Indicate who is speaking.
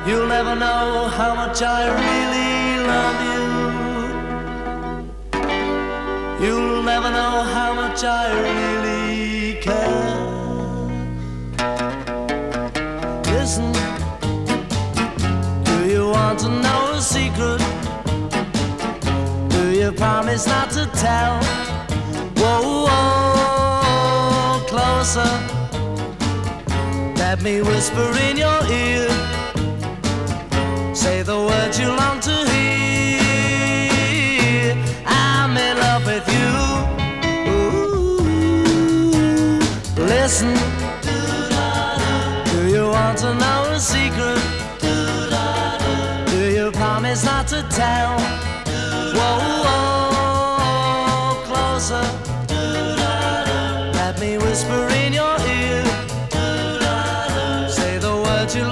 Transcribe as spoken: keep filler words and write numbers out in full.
Speaker 1: You'll never know how much I really love you. You'll never know how much I really care. Listen, do you want to know a secret? Do you promise not to tell? Whoa, whoa, closer. Let me whisper in your ear. Say the words you long to hear. I'm in love with you. Ooh, listen. Do you want to know a secret? Do you promise not to tell?